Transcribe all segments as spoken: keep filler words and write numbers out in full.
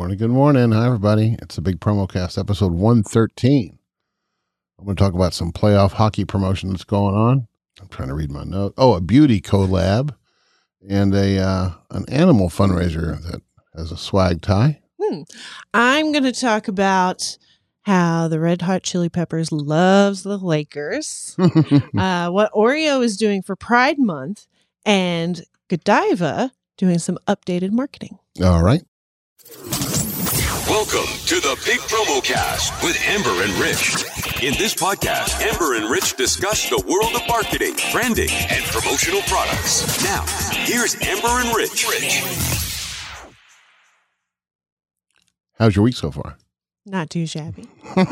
morning. Good morning. Hi, everybody. It's the Big Promo Cast, episode one thirteen. I'm going to talk about some playoff hockey promotion that's going on. I'm trying to read my note. Oh, a beauty collab and a uh, an animal fundraiser that has a swag tie. Hmm. I'm going to talk about how the Red Hot Chili Peppers loves the Lakers, uh, what Oreo is doing for Pride Month, and Godiva doing some updated marketing. All right. Welcome to the Big Promo Cast with Amber and Rich. In this podcast, Amber and Rich discuss the world of marketing, branding, and promotional products. Now, here's Amber and Rich. Rich. How's your week so far? Not too shabby.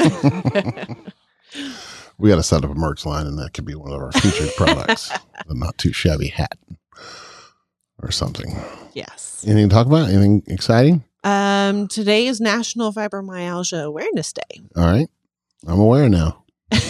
We got to set up a merch line, and that could be one of our featured products. The not too shabby hat or something. Yes. Anything to talk about? Anything exciting? Um, today is National Fibromyalgia Awareness Day. All right. I'm aware now.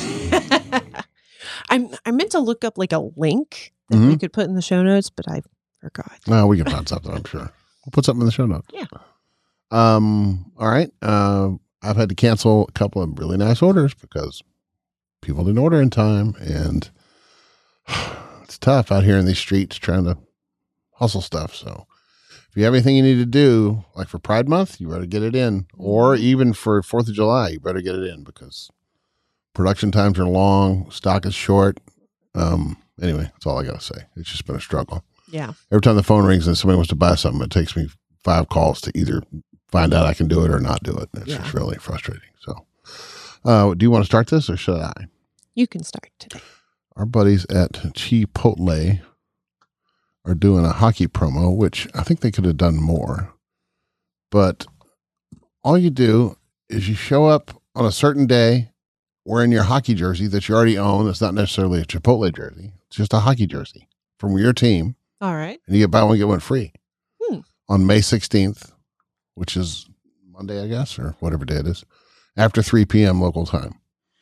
I'm, I meant to look up like a link that Mhm. we could put in the show notes, but I forgot. Well, we can find something, I'm sure. We'll put something in the show notes. Yeah. Um, all right. Uh, I've had to cancel a couple of really nice orders because people didn't order in time, and it's tough out here in these streets trying to hustle stuff. So if you have anything you need to do, like for Pride Month, you better get it in, or even for fourth of July, you better get it in because production times are long, stock is short. Um, anyway, that's all I got to say. It's just been a struggle. Yeah. Every time the phone rings and somebody wants to buy something, it takes me five calls to either find out I can do it or not do it. It's Yeah. just really frustrating. So, uh, do you want to start this or should I? You can start today. Our buddies at Chipotle are doing a hockey promo, which I think they could have done more. But all you do is you show up on a certain day wearing your hockey jersey that you already own. It's not necessarily a Chipotle jersey. It's just a hockey jersey from your team. All right. And you get buy one, get one free Hmm. on May sixteenth, which is Monday, I guess, or whatever day it is, after three p.m. local time.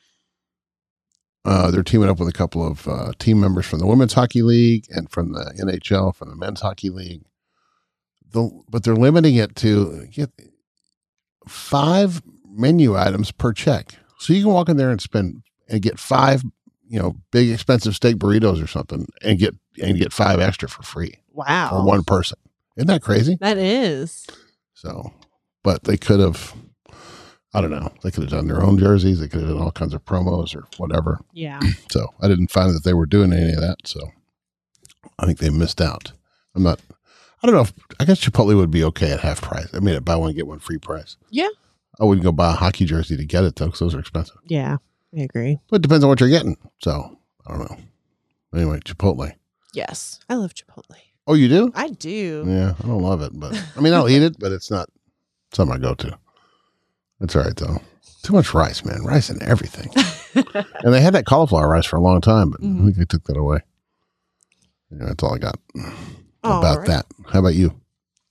Uh, they're teaming up with a couple of uh, team members from the Women's Hockey League and from the N H L, from the Men's Hockey League. The, but they're limiting it to get five menu items per check. So you can walk in there and spend and get five, you know, big expensive steak burritos or something and get and get five extra for free Wow. for one person. Isn't that crazy? That is. So, but they could have, I don't know, they could have done their own jerseys. They could have done all kinds of promos or whatever. Yeah. So I didn't find that they were doing any of that. So I think they missed out. I'm not, I don't know if, I guess Chipotle would be okay at half price. I mean, at buy one, get one free price. Yeah. I wouldn't go buy a hockey jersey to get it though, because those are expensive. Yeah. I agree. But it depends on what you're getting. So I don't know. Anyway, Chipotle. Yes. I love Chipotle. Oh, you do? I do. Yeah, I don't love it, but I mean, I'll eat it, but it's not something I go to. It's all right though. Too much rice, man. Rice and everything. And they had that cauliflower rice for a long time, but Mhm. I think they took that away. Yeah, that's all I got All about right. that. How about you?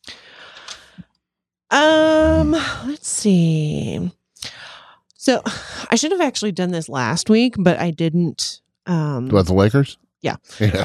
Um, let's see. So I should have actually done this last week, but I didn't. Um, About the Lakers? Yeah. Yeah.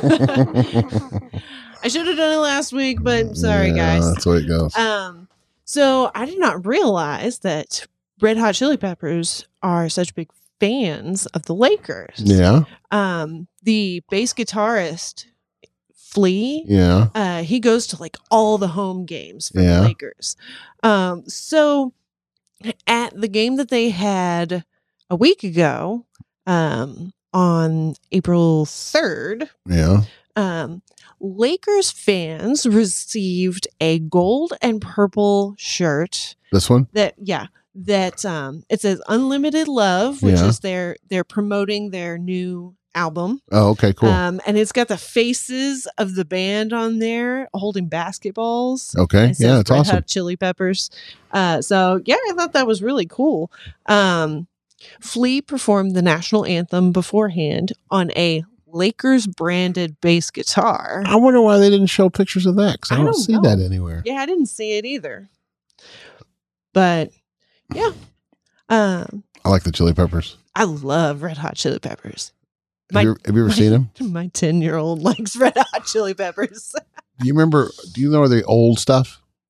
I should have done it last week, but sorry, Yeah, guys. That's the way it goes. Um, so I did not realize that Red Hot Chili Peppers are such big fans of the Lakers. Yeah. Um, the bass guitarist Flea, Yeah. uh, he goes to like all the home games for Yeah. the Lakers. Um, so at the game that they had a week ago, um, on April third, Yeah. um, Lakers fans received a gold and purple shirt This one? that, yeah, that um, it says "Unlimited Love," which Yeah. is their they're promoting their new album. Oh, okay, cool. Um, and it's got the faces of the band on there holding basketballs. Okay. It says Yeah, it's Red awesome. Hot Chili Peppers. Uh, so yeah, I thought that was really cool. Um, Flea performed the national anthem beforehand on a Lakers branded bass guitar. I wonder why they didn't show pictures of that because I, I don't, don't see know. that anywhere. Yeah, I didn't see it either. But yeah, um, I like the Chili Peppers. I love Red Hot Chili Peppers. Have, My- you, have you ever my- seen them? My ten year old likes Red Hot Chili Peppers. Do you remember? Do you know the old stuff?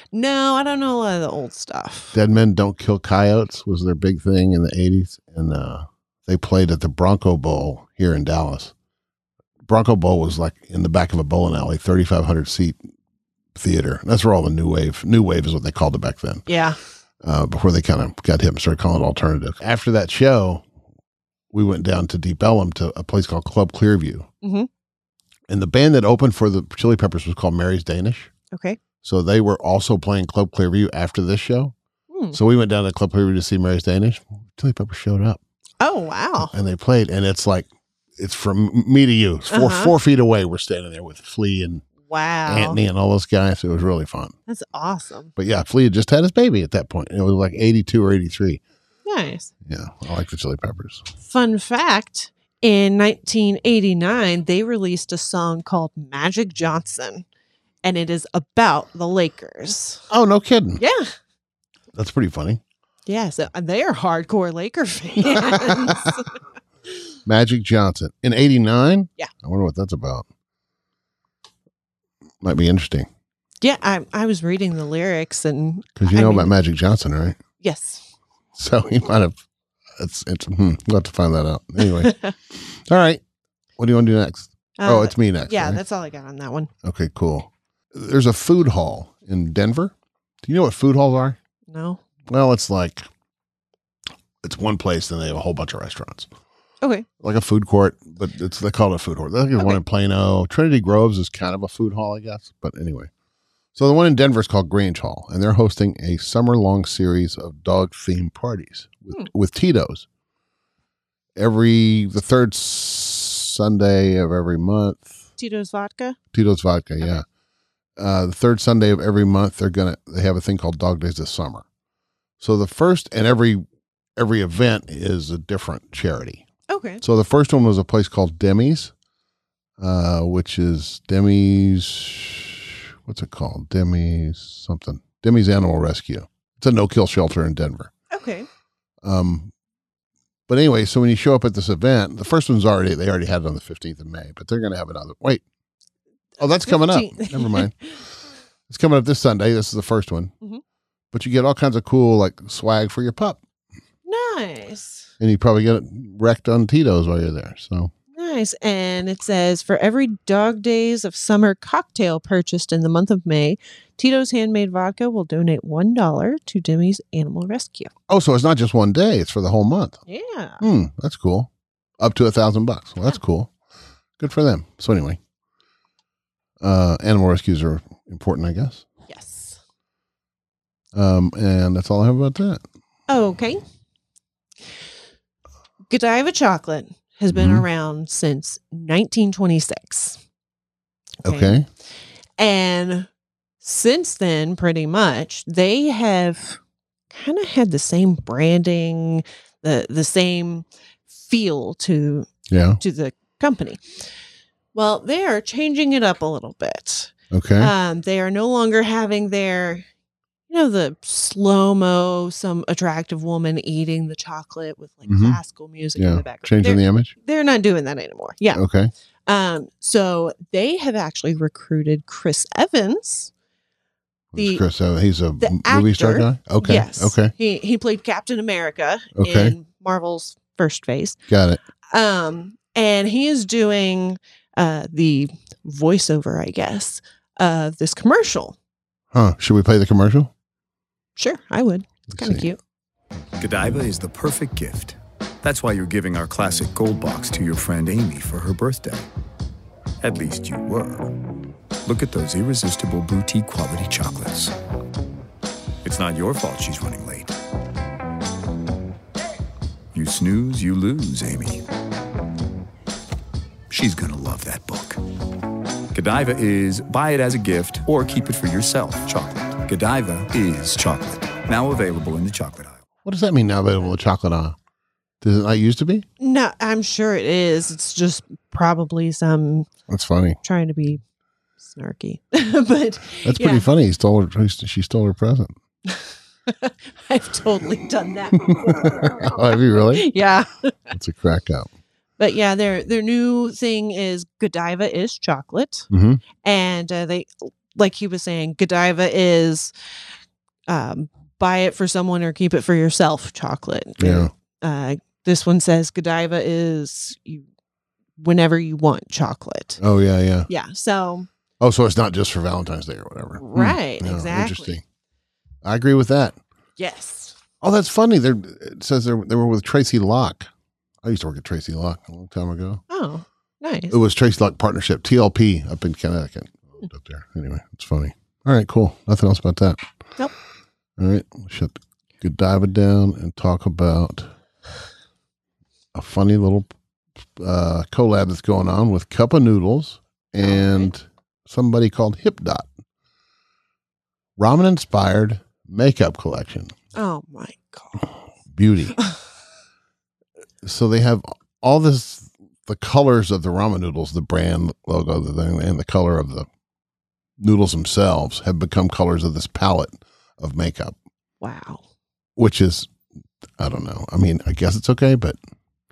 No, I don't know a lot of the old stuff. Dead Men Don't Kill Coyotes was their big thing in the eighties. And uh, they played at the Bronco Bowl here in Dallas. Bronco Bowl was like in the back of a bowling alley, thirty-five hundred seat theater. That's where all the new wave, new wave is what they called it back then. Yeah. Uh, before they kind of got hip and started calling it alternative. After that show, we went down to Deep Ellum to a place called Club Clearview. Mm-hmm. And the band that opened for the Chili Peppers was called Mary's Danish. Okay. So they were also playing Club Clearview after this show. Hmm. So we went down to Club Clearview to see Mary's Danish. Chili Peppers showed up. Oh, wow. And they played. And it's like, it's from me to you. It's four, Uh-huh. four feet away. We're standing there with Flea and Wow. Anthony and all those guys. It was really fun. That's awesome. But yeah, Flea had just had his baby at that point. It was like eighty-two or eighty-three. Nice. Yeah, I like the Chili Peppers. Fun fact, in nineteen eighty-nine, they released a song called Magic Johnson, and it is about the Lakers. Oh, no kidding. Yeah. That's pretty funny. Yeah, so they are hardcore Laker fans. Magic Johnson. In eighty-nine? Yeah. I wonder what that's about. Might be interesting. Yeah, I, I was reading the lyrics and... Because you I know mean- about Magic Johnson, right? Yes. So he might have... It's, it's, hmm, we'll have to find that out. Anyway. All right. What do you want to do next? oh, Uh, it's me next. Yeah, right? that's all I got on that one. Okay, cool. There's a food hall in Denver. Do you know what food halls are? No? Well, it's like... It's one place and they have a whole bunch of restaurants. Okay. Like a food court, but it's they call it a food court. There's one Okay. in Plano. Trinity Groves is kind of a food hall, I guess. But anyway, so the one in Denver is called Grange Hall, and they're hosting a summer-long series of dog-themed parties with, Hmm. with Tito's. Every the third s- Sunday of every month, Tito's Vodka? Tito's Vodka, yeah. Uh, the third Sunday of every month, they're gonna they have a thing called Dog Days of Summer. So the first and every every event is a different charity. Okay. So the first one was a place called Demi's, uh, which is Demi's, what's it called? Demi's something. Demi's Animal Rescue. It's a no-kill shelter in Denver. Okay. Um, but anyway, so when you show up at this event, the first one's already, they already had it on the fifteenth of May, but they're going to have another. Wait. Oh, that's coming up. fifteenth. Never mind. It's coming up this Sunday. This is the first one. Mhm. But you get all kinds of cool like swag for your pup. Nice. And you probably get it wrecked on Tito's while you're there. So Nice. And it says for every Dog Days of Summer cocktail purchased in the month of May, Tito's Handmade Vodka will donate one dollar to Demi's Animal Rescue. Oh, so it's not just one day; it's for the whole month. Yeah. Hmm, that's cool. Up to a thousand bucks. Well, that's cool. Good for them. So anyway, uh, animal rescues are important, I guess. Yes. Um, and that's all I have about that. Okay. Godiva chocolate has been Mhm. around since nineteen twenty-six. Okay. And since then, pretty much, they have kind of had the same branding, the the same feel to Yeah. to the company. Well, they are changing it up a little bit. Okay. Um, they are no longer having their, you know, the slow mo, some attractive woman eating the chocolate with like Mhm. classical music in yeah. the background. Changing they're, the image. they're not doing that anymore. Yeah. Okay. Um, so they have actually recruited Chris Evans. Who's The- Chris, uh, he's a the m- movie star actor, guy. Okay. Yes. Okay. He he played Captain America Okay. in Marvel's First Phase. Got it. Um, and he is doing uh the voiceover, I guess, of this commercial. Huh? Should we play the commercial? Sure, I would. It's Let's kind of see. cute. Godiva is the perfect gift. That's why you're giving our classic gold box to your friend Amy for her birthday. At least you were. Look at those irresistible boutique quality chocolates. It's not your fault she's running late. You snooze, you lose, Amy. She's gonna love that book. Godiva is buy it as a gift or keep it for yourself chocolate. Godiva is chocolate. Now available in the chocolate aisle. What does that mean now available with chocolate aisle? Does it not used to be? No, I'm sure it is. It's just probably some That's funny. trying to be snarky. But That's yeah, pretty funny. He stole her, she stole her present. I've totally done that before. Oh, have you really? Yeah. That's a crack up. But yeah, their their new thing is Godiva is chocolate. Mm-hmm. And uh, they like he was saying, Godiva is um, buy it for someone or keep it for yourself chocolate. Yeah. Uh, this one says Godiva is you whenever you want chocolate. Oh, yeah, yeah. Yeah. So. Oh, so it's not just for Valentine's Day or whatever. Right. Hmm. Yeah, exactly. Interesting. I agree with that. Yes. Oh, that's funny. They're, it says they they were with Tracy Locke. I used to work at Tracy Locke a long time ago. Oh, nice. It was Tracy Locke Partnership, T L P, up in Connecticut. Up there. Anyway, it's funny. All right, cool. Nothing else about that. Nope. All right, we'll shut Godiva down and talk about a funny little uh, collab that's going on with Cup of Noodles and okay. somebody called HipDot. Ramen-inspired makeup collection. Oh, my God. Beauty. So they have all this, the colors of the ramen noodles, the brand logo, the thing, and the color of the noodles themselves have become colors of this palette of makeup. Wow. Which is, I don't know. I mean, I guess it's okay, but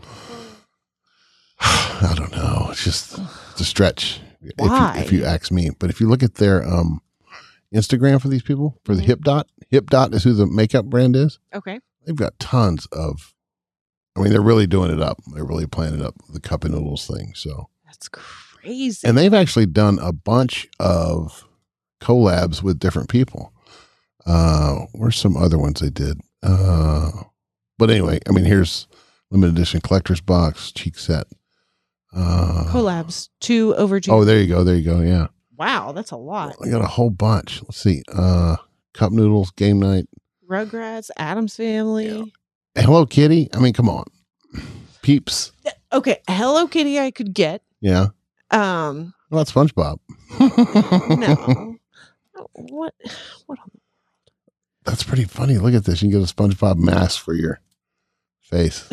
I don't know. It's just it's a stretch. Why? If you, if you ask me. But if you look at their um, Instagram for these people, for the Mm-hmm. HipDot, HipDot is who the makeup brand is. Okay. They've got tons of, I mean, they're really doing it up. They're really playing it up, the cup of noodles thing. So that's crazy. And they've actually done a bunch of collabs with different people. Uh, where's some other ones they did? Uh, but anyway, I mean, here's limited edition collector's box, cheek set. Uh, Collabs, two overdue. Oh, there you go. There you go. Yeah. Wow, that's a lot. I got a whole bunch. Let's see. Uh, cup noodles, game night. Rugrats, Addams Family. Yeah. Hello Kitty. I mean, come on. Peeps. Okay, Hello Kitty I could get. Yeah. Um, What about SpongeBob? no. What? What? That's pretty funny. Look at this. You can get a SpongeBob mask for your face.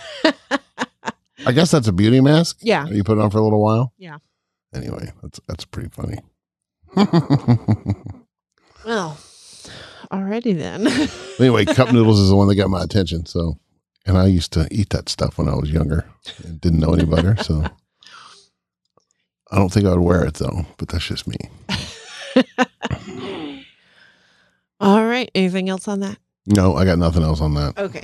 I guess that's a beauty mask. Yeah. You put it on for a little while. Yeah. Anyway, that's that's pretty funny. Well, alrighty then. Anyway, cup noodles is the one that got my attention. So, and I used to eat that stuff when I was younger and didn't know any better. So, I don't think I would wear it though. But that's just me. All right. Anything else on that? No, I got nothing else on that. Okay.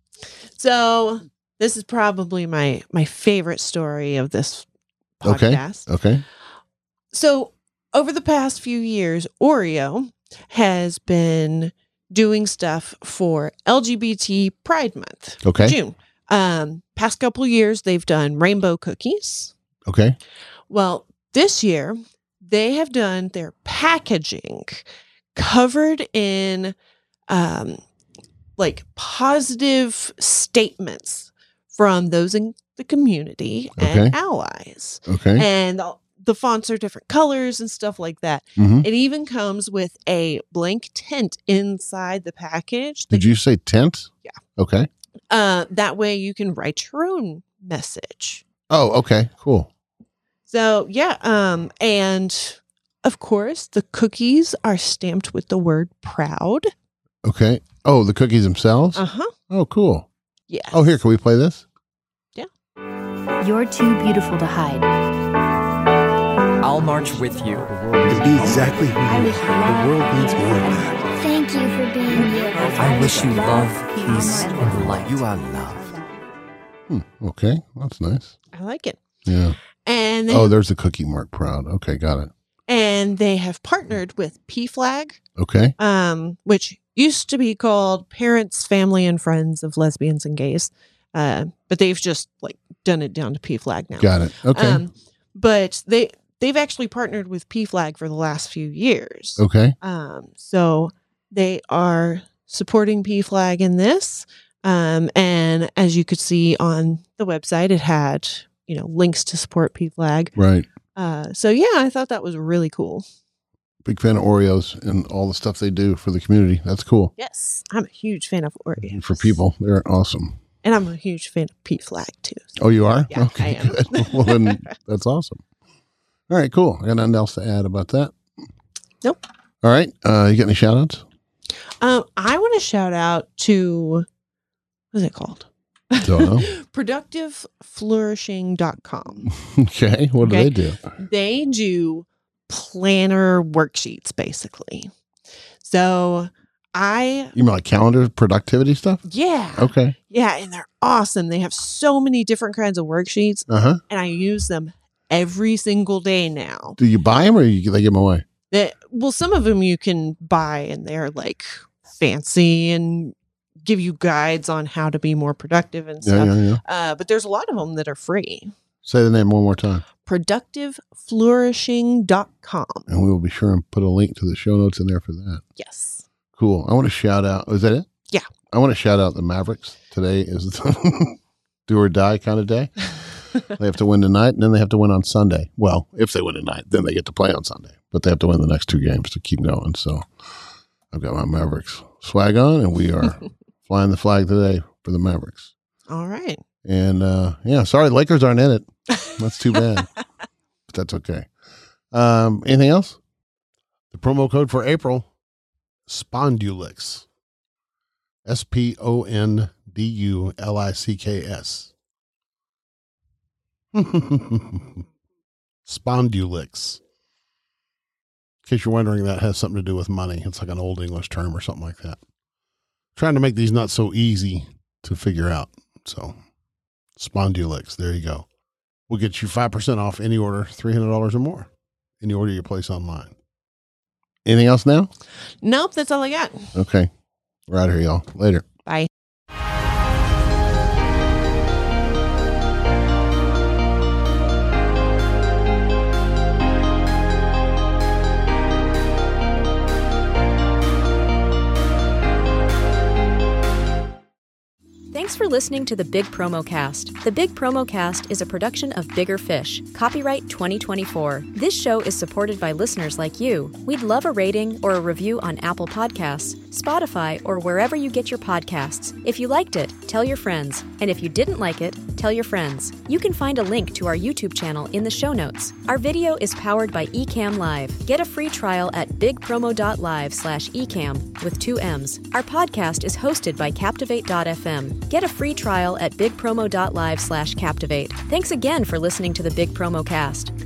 So this is probably my my favorite story of this podcast. Okay. Okay. So over the past few years, Oreo has been doing stuff for L G B T Pride Month. Okay. June. Um, past couple years, they've done rainbow cookies. Okay. Well, this year they have done their packaging covered in um, like positive statements from those in the community and Okay. allies. Okay. And the, the fonts are different colors and stuff like that. Mm-hmm. It even comes with a blank tint inside the package. Did you say tent? Yeah. Okay. Uh, that way you can write your own message. Oh, okay. Cool. So, yeah. Um, and of course, the cookies are stamped with the word proud. Okay. Oh, the cookies themselves? Uh huh. Oh, cool. Yes. Oh, here, can we play this? You're too beautiful to hide. I'll march with you. And be exactly who you are. The world needs more of that. Thank you for being here. I wish you love, peace, and light. You are loved. Hmm. Okay. That's nice. I like it. Yeah. And they Oh, have, there's the cookie mark proud. Okay. Got it. and they have partnered with P Flag, Okay. um, which used to be called Parents, Family, and Friends of Lesbians and Gays. Uh, but they've just like done it down to P Flag now. Got it. Okay. Um, but they they've actually partnered with P Flag for the last few years. okay. Um, so they are supporting P Flag in this. Um, and as you could see on the website, it had, you know, links to support P Flag. Right. Uh, so yeah, I thought that was really cool. Big fan of Oreos and all the stuff they do for the community. That's cool. Yes, I'm a huge fan of Oreos. For people, they're awesome. And I'm a huge fan of P Flag too. Oh, you are? Yeah, okay, I am. good. Well, then that's awesome. All right, cool. I got nothing else to add about that. Nope. All right. Uh, you got any shout outs? Um, I want to shout out to, what is it called? Don't know. productive flourishing dot com. Okay. What do Okay. they do? They do planner worksheets, basically. So I, You mean like calendar productivity stuff? yeah. Okay. Yeah. And they're awesome. They have so many different kinds of worksheets, Uh huh. and I use them every single day now. Do you buy them or you, they give them away? That, well, some of them you can buy and they're like fancy and give you guides on how to be more productive and Yeah, stuff. yeah, yeah. Uh, but there's a lot of them that are free. Say the name one more time. productive flourishing dot com. And we will be sure and put a link to the show notes in there for that. Yes. Cool. I want to shout out. Is that it? Yeah. I want to shout out the Mavericks. Today is the do or die kind of day. They have to win tonight, and then they have to win on Sunday. Well, if they win tonight, then they get to play on Sunday. But they have to win the next two games to keep going. So I've got my Mavericks swag on, and we are flying the flag today for the Mavericks. All right. And uh, yeah, sorry, the Lakers aren't in it. That's too bad. But that's okay. Um, anything else? The promo code for April, Spondulix. S P O N D U L I C K S. Spondulix. In case you're wondering, that has something to do with money. It's like an old English term or something like that. Trying to make these not so easy to figure out. So, Spondulix, there you go. We'll get you five percent off any order, three hundred dollars or more. Any order you place online. Anything else now? Nope, that's all I got. Okay. We're out of here, y'all. Later. Bye. Thanks for listening to the Big Promo Cast. The Big Promo Cast is a production of Bigger Fish, copyright twenty twenty-four. This show is supported by listeners like you. We'd love a rating or a review on Apple Podcasts, Spotify, or wherever you get your podcasts. If you liked it, tell your friends. And if you didn't like it, tell your friends. You can find a link to our YouTube channel in the show notes. Our video is powered by Ecamm Live. Get a free trial at bigpromo.live slash ecamm with two M's. Our podcast is hosted by Captivate dot f m. Get a free trial at bigpromo.live slash captivate. Thanks again for listening to the Big Promo Cast.